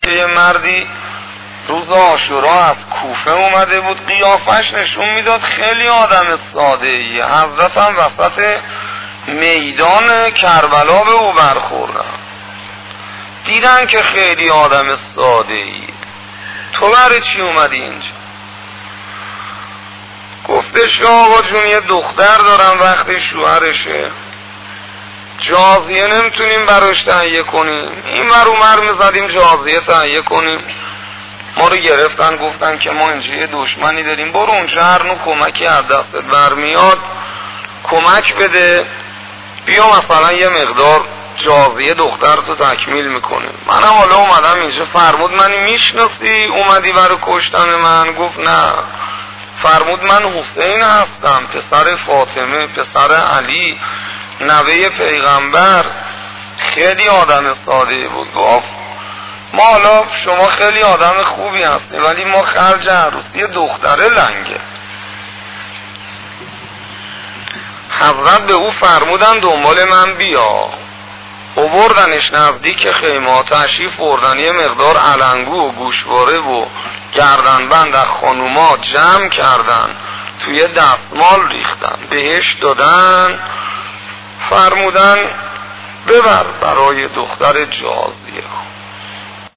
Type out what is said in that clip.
که یه مردی روز عاشورا از کوفه اومده بود، قیافش نشون میداد خیلی آدم ساده ای. حضرت هم وسط میدان کربلا به او برخوردن، دیدن که خیلی آدم ساده ای. تو برای چی اومدی اینجا؟ گفتش آقا جون یه دختر دارم، وقتی شوهرشه جازیه نمیتونیم براش تهیه کنیم، این ور اونور میزدیم جازیه تهیه کنیم. ما رو گرفتن گفتن که ما اینجا یه دشمنی داریم، برو اونجا هر نوع کمکی از دستت برمیاد کمک بده، بیا مثلا یه مقدار جازیه دختر تو تکمیل میکنیم. منم حالا اومدم اینجا. فرمود منی میشناسی اومدی برای کشتن من؟ گفت نه. فرمود من حسین هستم، پسر فاطمه، پسر علی، نوه پیغمبر. خیلی آدم ساده بود. گفت ما حالا شما خیلی آدم خوبی هستی ولی ما خرج عروسی دختره لنگه. حضرت به او فرمودن دنبال من بیا. آوردنش نزدیک خیمه، تشریف بردن، یه مقدار علنگو و گوشواره و گردنبند از خانوما جمع کردن، توی دستمال ریختن، بهش دادن، فرمودن ببر برای دختر جازیه.